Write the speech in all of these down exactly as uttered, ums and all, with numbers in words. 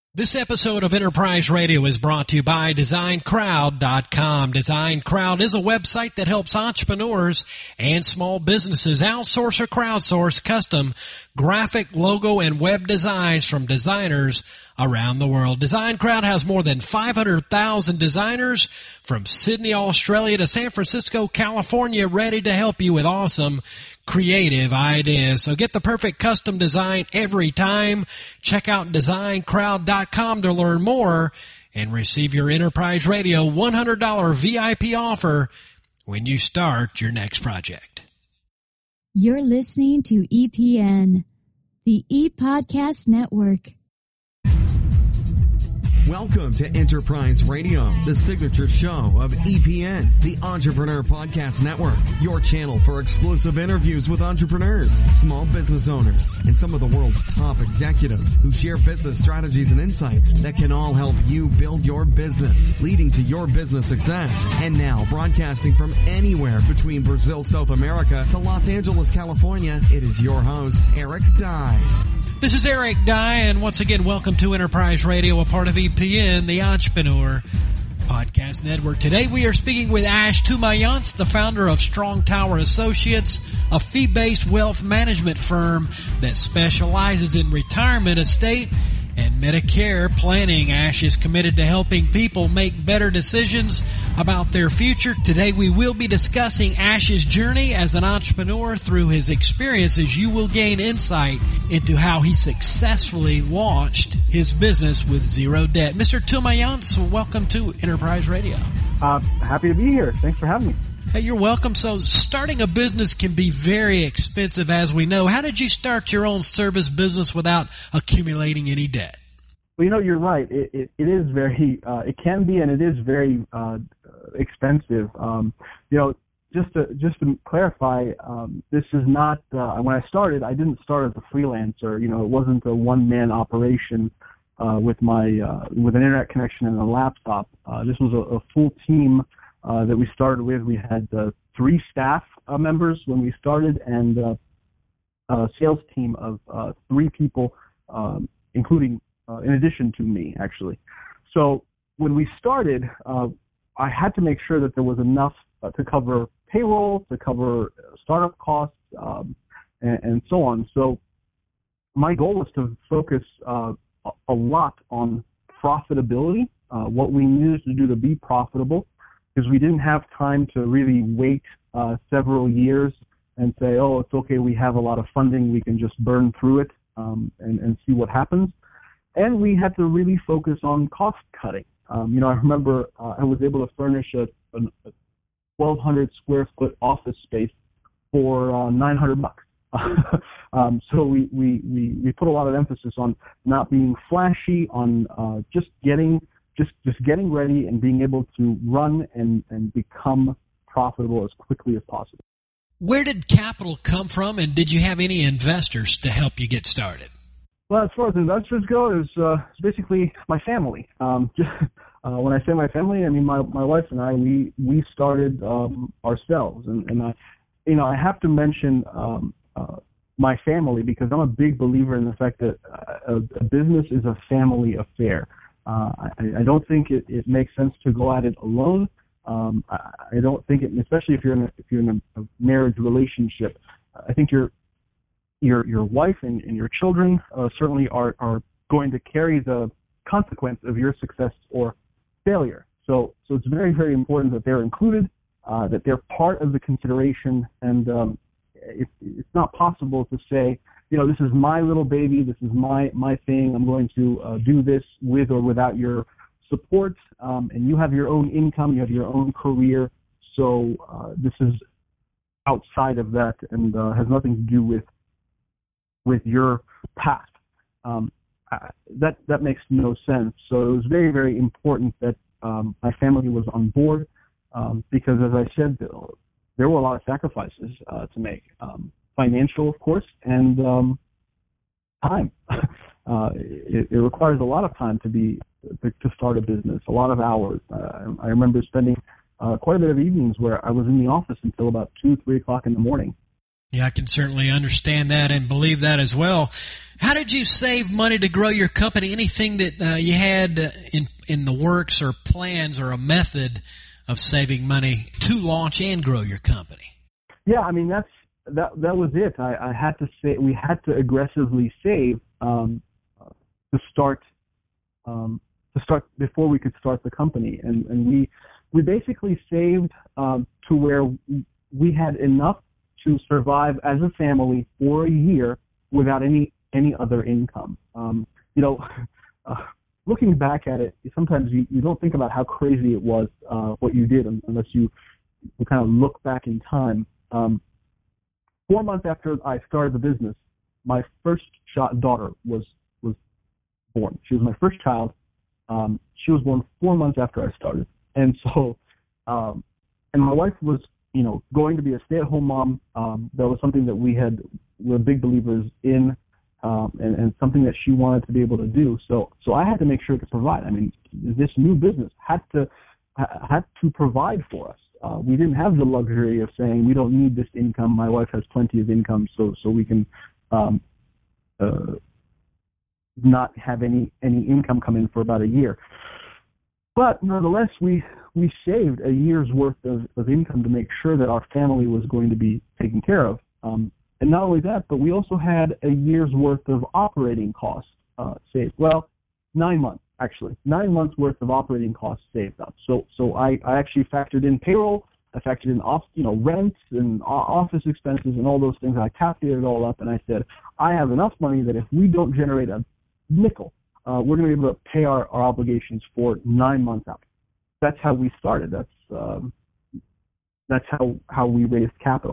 This episode of Enterprise Radio is brought to you by Design Crowd dot com. Design Crowd is a website that helps entrepreneurs and small businesses outsource or crowdsource custom graphic, logo, and web designs from designers around the world. Design Crowd has more than five hundred thousand designers from Sydney, Australia to San Francisco, California, ready to help you with awesome creative ideas. So get the perfect custom design every time. Check out Design Crowd dot com to learn more and receive your Enterprise Radio one hundred dollars V I P offer when you start your next project. You're listening to E P N, the E-Podcast Network. Welcome to Enterprise Radio, the signature show of E P N, the Entrepreneur Podcast Network, your channel for exclusive interviews with entrepreneurs, small business owners, and some of the world's top executives who share business strategies and insights that can all help you build your business, leading to your business success. And now, broadcasting from anywhere between Brazil, South America to Los Angeles, California, it is your host, Eric Dye. This is Eric Dye, and once again, welcome to Enterprise Radio, a part of E P N, the Entrepreneur Podcast Network. Today we are speaking with Ash Tumayantz, the founder of Strong Tower Associates, a fee-based wealth management firm that specializes in retirement, estate, and Medicare planning. Ash is committed to helping people make better decisions about their future. Today we will be discussing Ash's journey as an entrepreneur. Through his experiences, you will gain insight into how he successfully launched his business with zero debt. Mister Tumayantz, welcome to Enterprise Radio. Uh, happy to be here. Thanks for having me. Hey, you're welcome. So starting a business can be very expensive, as we know. How did you start your own service business without accumulating any debt? Well, you know, you're right. It, it, it is very, uh, it can be, and it is very uh, expensive. Um, you know, just to just to clarify, um, this is not. Uh, when I started, I didn't start as a freelancer. You know, it wasn't a one-man operation uh, with my uh, with an internet connection and a laptop. Uh, this was a, a full team uh, that we started with. We had uh, three staff uh, members when we started, and uh, a sales team of uh, three people, um, including. Uh, in addition to me, actually. So when we started, uh, I had to make sure that there was enough uh, to cover payroll, to cover startup costs, um, and, and so on. So my goal was to focus uh, a lot on profitability, uh, what we needed to do to be profitable, because we didn't have time to really wait uh, several years and say, oh, it's okay, we have a lot of funding, we can just burn through it um, and, and see what happens. And we had to really focus on cost cutting. Um, you know, I remember uh, I was able to furnish a, a twelve hundred square foot office space for uh, nine hundred bucks. um, so we, we, we, we put a lot of emphasis on not being flashy, on uh, just getting just just getting ready and being able to run and, and become profitable as quickly as possible. Where did capital come from, and did you have any investors to help you get started? Well, as far as investors go, it's, uh, it's basically my family. Um, just, uh, when I say my family, I mean my, my wife and I. We we started um, ourselves, and, and I, you know, I have to mention um, uh, my family because I'm a big believer in the fact that a, a business is a family affair. Uh, I, I don't think it, it makes sense to go at it alone. Um, I, I don't think it, especially if you're in a, if you're in a, a marriage relationship. I think you're. Your your wife and, and your children uh, certainly are, are going to carry the consequence of your success or failure. So so it's very, very important that they're included, uh, that they're part of the consideration, and um, it, it's not possible to say, you know, this is my little baby, this is my, my thing, I'm going to uh, do this with or without your support, um, and you have your own income, you have your own career, so uh, this is outside of that and uh, has nothing to do with with your path. Um, that that makes no sense. So it was very, very important that um, my family was on board um, because, as I said, there were a lot of sacrifices uh, to make. Um, financial, of course, and um, time. uh, it, it requires a lot of time to be to, to start a business, a lot of hours. Uh, I remember spending uh, quite a bit of evenings where I was in the office until about two, three o'clock in the morning. Yeah, I can certainly understand that and believe that as well. How did you save money to grow your company? Anything that uh, you had in in the works or plans or a method of saving money to launch and grow your company? Yeah, I mean that's that that was it. I, I had to say we had to aggressively save um, to start um, to start before we could start the company, and and we we basically saved um, to where we had enough to survive as a family for a year without any any other income. Um, you know, uh, looking back at it, sometimes you, you don't think about how crazy it was uh, what you did unless you, you kind of look back in time. Um, four months after I started the business, my first shot daughter was was born. She was my first child. Um, she was born four months after I started, and so um, and my wife was you know going to be a stay-at-home mom. Um, that was something that we had were big believers in. Um, and, and something that she wanted to be able to do. So, so I had to make sure to provide. I mean, this new business had to had to provide for us. Uh, we didn't have the luxury of saying we don't need this income. My wife has plenty of income, so so we can um, uh, not have any any income come in for about a year. But nonetheless, we we saved a year's worth of, of income to make sure that our family was going to be taken care of. Um, And not only that, but we also had a year's worth of operating costs uh, saved. Well, nine months, actually. Nine months worth of operating costs saved up. So so I, I actually factored in payroll, I factored in off, you know, rent and office expenses and all those things. I calculated it all up, and I said, I have enough money that if we don't generate a nickel, uh, we're going to be able to pay our, our obligations for nine months out. That's how we started. That's um, that's how, how we raised capital.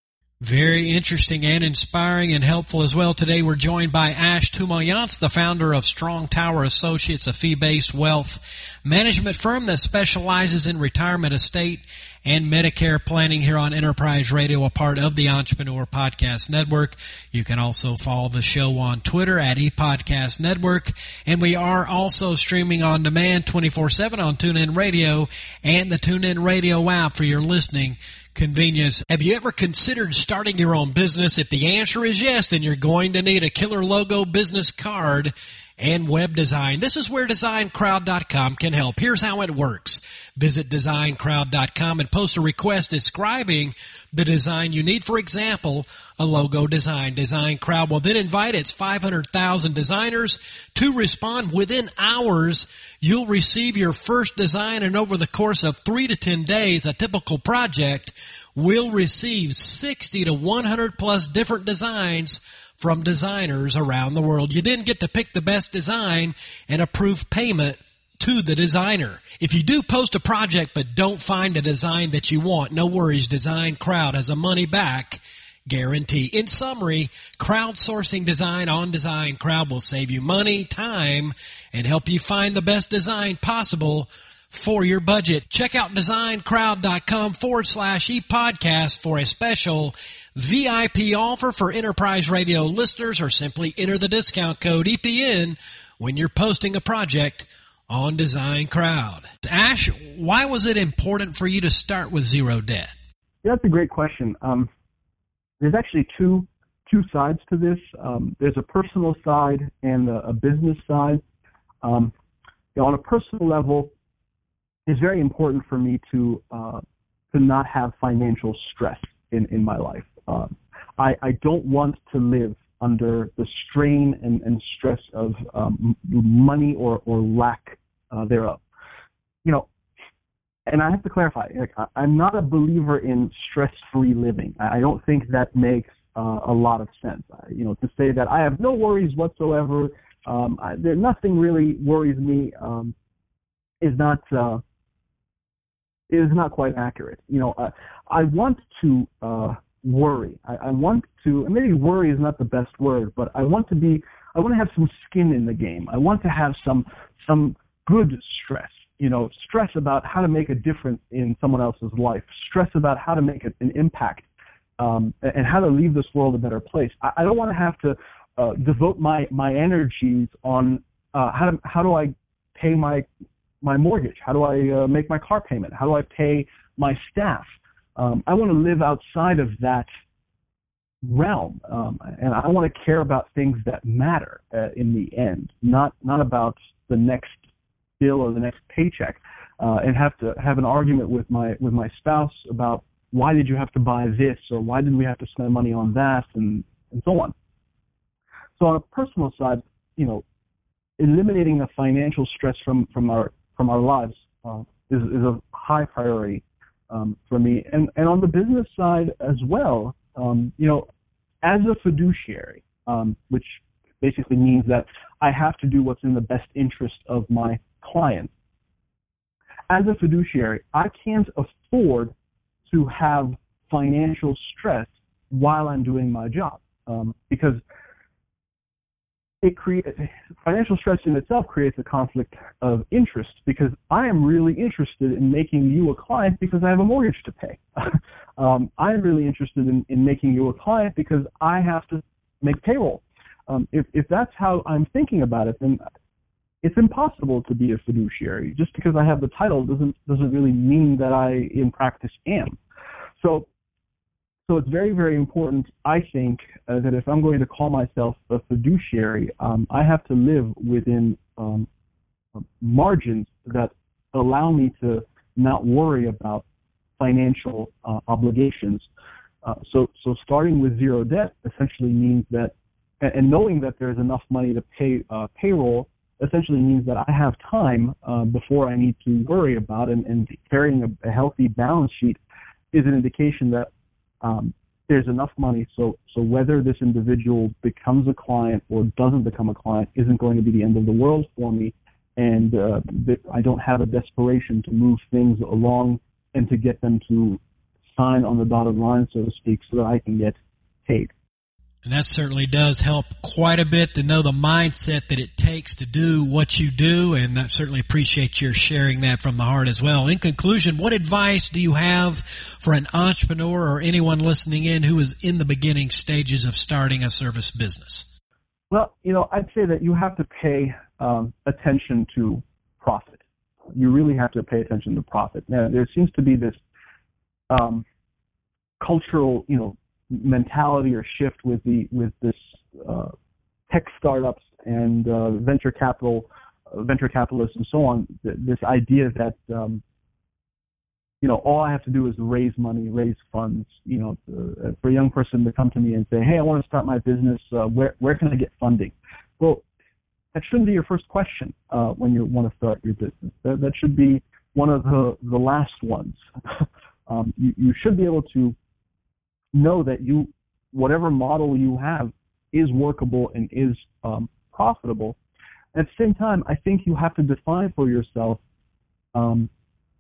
Very interesting and inspiring and helpful as well. Today we're joined by Ash Tumolyants, the founder of Strong Tower Associates, a fee-based wealth management firm that specializes in retirement, estate, and Medicare planning here on Enterprise Radio, a part of the Entrepreneur Podcast Network. You can also follow the show on Twitter at ePodcast Network. And we are also streaming on demand twenty-four seven on TuneIn Radio and the TuneIn Radio app for your listening convenience. Have you ever considered starting your own business? If the answer is yes, then you're going to need a killer logo, business card, and web design. This is where design crowd dot com can help. Here's how it works. Visit design crowd dot com and post a request describing the design you need. For example, a logo design. Design Crowd will then invite its five hundred thousand designers to respond. Within hours, you'll receive your first design, and over the course of three to ten days, a typical project will receive sixty to one hundred plus different designs from designers around the world. You then get to pick the best design and approve payment to the designer. If you do post a project but don't find a design that you want, no worries. Design Crowd has a money back guarantee. In summary, crowdsourcing design on Design Crowd will save you money, time, and help you find the best design possible for your budget. Check out design crowd dot com forward slash e-podcast for a special V I P offer for Enterprise Radio listeners, or simply enter the discount code E P N when you're posting a project on Design Crowd. Ash, why was it important for you to start with zero debt? Yeah, that's a great question. Um, there's actually two two sides to this. Um, there's a personal side and a, a business side. Um, you know, on a personal level, it's very important for me to uh, to not have financial stress in, in my life. Uh, I, I don't want to live under the strain and, and stress of um, money or, or lack uh, thereof. You know, and I have to clarify, like, I, I'm not a believer in stress-free living. I, I don't think that makes uh, a lot of sense. I, you know, to say that I have no worries whatsoever, um, I, there, nothing really worries me, um, is not uh, is not quite accurate. You know, uh, I want to uh, worry. I, I want to, and maybe worry is not the best word, but I want to be, I want to have some skin in the game. I want to have some some good stress. You know, stress about how to make a difference in someone else's life, stress about how to make an impact, um, and how to leave this world a better place. I, I don't want to have to uh, devote my, my energies on uh, how, to, how do I pay my my mortgage? How do I uh, make my car payment? How do I pay my staff? Um, I want to live outside of that realm, um, and I want to care about things that matter uh, in the end, not not about the next bill or the next paycheck, uh, and have to have an argument with my with my spouse about why did you have to buy this or why did we have to spend money on that, and and so on. So on a personal side, you know, eliminating the financial stress from from our from our lives uh, is is a high priority um, for me, and and on the business side as well. Um, you know, as a fiduciary, um, which basically means that I have to do what's in the best interest of my client. As a fiduciary, I can't afford to have financial stress while I'm doing my job, um, because it creates financial stress in itself creates a conflict of interest, because I am really interested in making you a client because I have a mortgage to pay. um, I'm really interested in, in making you a client because I have to make payroll. Um, if, if that's how I'm thinking about it, then it's impossible to be a fiduciary. Just because I have the title doesn't doesn't really mean that I, in practice, am. So. So it's very, very important, I think, uh, that if I'm going to call myself a fiduciary, um, I have to live within um, margins that allow me to not worry about financial uh, obligations. Uh, so, so starting with zero debt essentially means that, and knowing that there's enough money to pay uh, payroll essentially means that I have time uh, before I need to worry about, and, and carrying a, a healthy balance sheet is an indication that Um, there's enough money, so so whether this individual becomes a client or doesn't become a client isn't going to be the end of the world for me, and uh, I don't have a desperation to move things along and to get them to sign on the dotted line, so to speak, so that I can get paid. And that certainly does help quite a bit to know the mindset that it takes to do what you do, and I certainly appreciate your sharing that from the heart as well. In conclusion, what advice do you have for an entrepreneur or anyone listening in who is in the beginning stages of starting a service business? Well, you know, I'd say that you have to pay um, attention to profit. You really have to pay attention to profit. Now, there seems to be this um, cultural, you know, mentality or shift with the with this uh, tech startups and uh, venture capital, uh, venture capitalists and so on. Th- this idea that um, you know all I have to do is raise money, raise funds. You know, uh, for a young person to come to me and say, "Hey, I want to start my business. Uh, where where can I get funding?" Well, that shouldn't be your first question uh, when you want to start your business. That, that should be one of the the last ones. um, you, you should be able to know that you, whatever model you have is workable and is um, profitable. At the same time, I think you have to define for yourself um,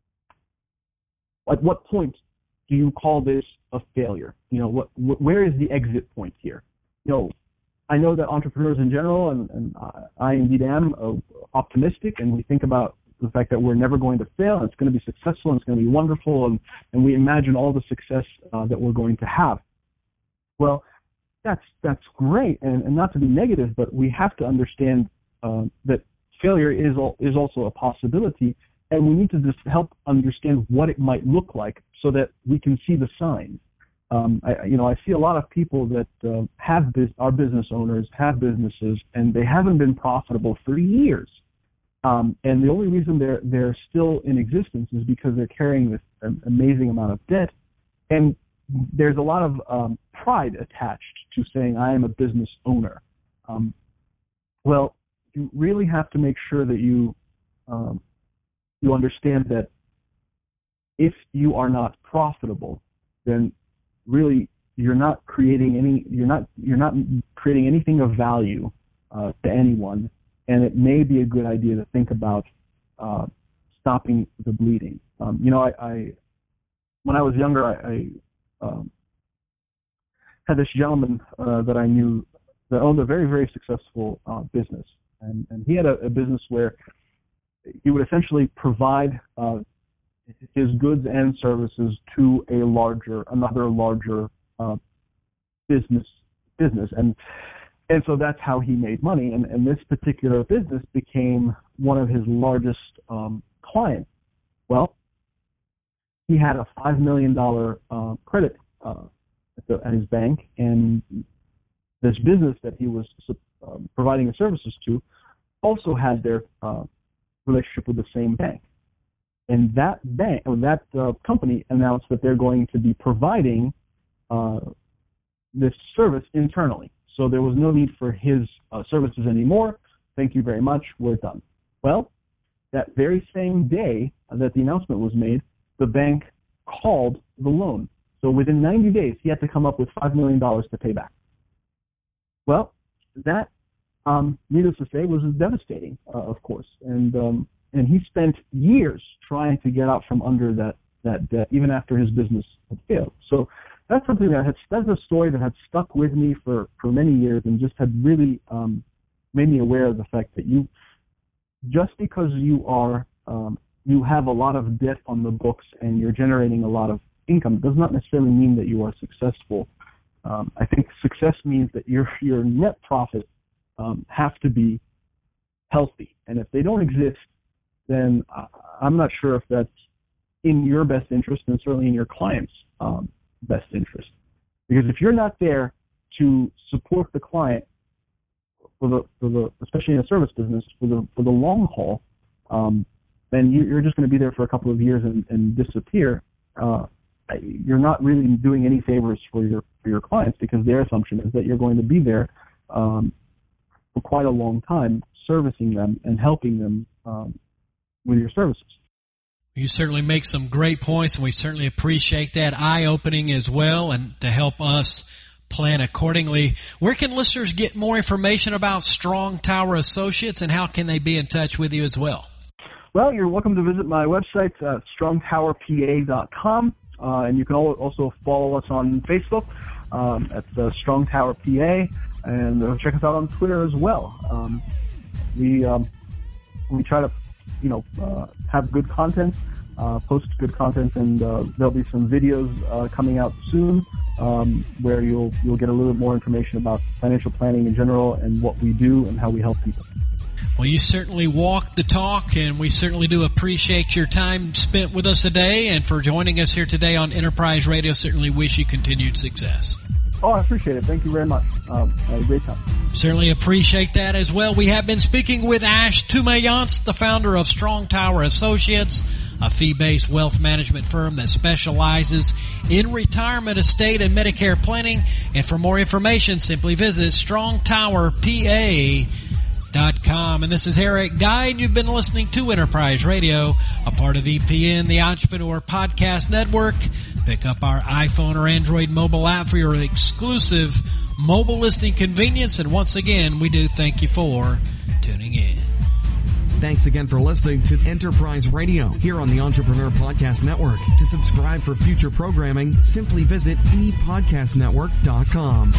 at what point do you call this a failure? You know, what, wh- where is the exit point here? You know, I know that entrepreneurs in general, and, and I indeed am uh, optimistic, and we think about the fact that we're never going to fail, and it's going to be successful, and it's going to be wonderful, and, and we imagine all the success uh, that we're going to have. Well, that's that's great, and, and not to be negative, but we have to understand uh, that failure is al- is also a possibility, and we need to just help understand what it might look like so that we can see the signs. Um, I, you know, I see a lot of people that uh, have biz- are business owners, have businesses, and they haven't been profitable for years. Um, and the only reason they're they're still in existence is because they're carrying this um, amazing amount of debt, and there's a lot of um, pride attached to saying I am a business owner. Um, well, you really have to make sure that you um, you understand that if you are not profitable, then really you're not creating any you're not you're not creating anything of value uh, to anyone. And it may be a good idea to think about uh, stopping the bleeding. Um, you know, I, I when I was younger, I, I um, had this gentleman uh, that I knew that owned a very, very successful uh, business, and, and he had a, a business where he would essentially provide uh, his goods and services to a larger, another larger uh, business business, and. And so that's how he made money. And, and this particular business became one of his largest um, clients. Well, he had a five million dollars uh, credit uh, the, at his bank, and this business that he was uh, providing the services to also had their uh, relationship with the same bank. And that bank, or that uh, company announced that they're going to be providing uh, this service internally. So there was no need for his uh, services anymore. Thank you very much. We're done. Well, that very same day that the announcement was made, the bank called the loan. So within ninety days, he had to come up with five million dollars to pay back. Well, that, um, needless to say, was devastating, uh, of course. And um, and he spent years trying to get out from under that, that debt, even after his business had failed. So that's something that has, that's a story that had stuck with me for, for many years, and just had really um, made me aware of the fact that you, just because you are, um, you have a lot of debt on the books and you're generating a lot of income, does not necessarily mean that you are successful. Um, I think success means that your your net profits um, have to be healthy, and if they don't exist, then I'm not sure if that's in your best interest, and certainly in your client's um, best interest. Because if you're not there to support the client, for the, for the especially in a service business, for the for the long haul, um, then you, you're just going to be there for a couple of years and, and disappear. Uh, you're not really doing any favors for your for your clients, because their assumption is that you're going to be there um, for quite a long time, servicing them and helping them um, with your services. You certainly make some great points, and we certainly appreciate that, eye-opening as well, and to help us plan accordingly. Where can listeners get more information about Strong Tower Associates, and how can they be in touch with you as well? Well, you're welcome to visit my website, uh, strong tower p a dot com, uh, and you can also follow us on Facebook um, at uh, Strong Tower P A, and uh, check us out on Twitter as well. Um, we um, we try to, you know, uh, have good content, uh, post good content, and uh, there'll be some videos uh, coming out soon um, where you'll you'll get a little bit more information about financial planning in general and what we do and how we help people. Well, you certainly walk the talk, and we certainly do appreciate your time spent with us today, and for joining us here today on Enterprise Radio. Certainly wish you continued success. Oh, I appreciate it. Thank you very much. Um, I had a great time. Certainly appreciate that as well. We have been speaking with Ash Tumayantz, the founder of Strong Tower Associates, a fee-based wealth management firm that specializes in retirement, estate, and Medicare planning. And for more information, simply visit strong tower p a dot com. And this is Eric Dye, and you've been listening to Enterprise Radio, a part of E P N, the Entrepreneur Podcast Network. Pick up our iPhone or Android mobile app for your exclusive mobile listening convenience. And once again, we do thank you for tuning in. Thanks again for listening to Enterprise Radio here on the Entrepreneur Podcast Network. To subscribe for future programming, simply visit e podcast network dot com.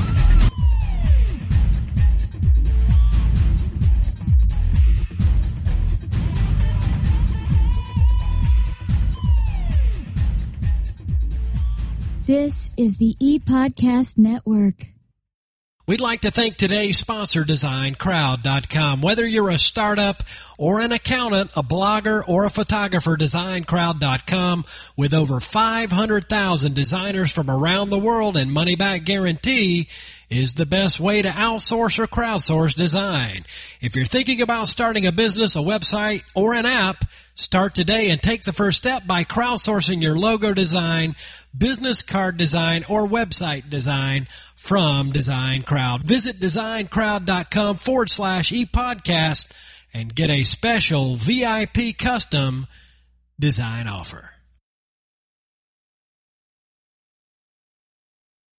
This is the ePodcast Network. We'd like to thank today's sponsor, design crowd dot com. Whether you're a startup or an accountant, a blogger, or a photographer, design crowd dot com, with over five hundred thousand designers from around the world and money-back guarantee, is the best way to outsource or crowdsource design. If you're thinking about starting a business, a website, or an app, start today and take the first step by crowdsourcing your logo design, business card design, or website design from Design Crowd. Visit design crowd dot com forward slash ePodcast and get a special V I P custom design offer.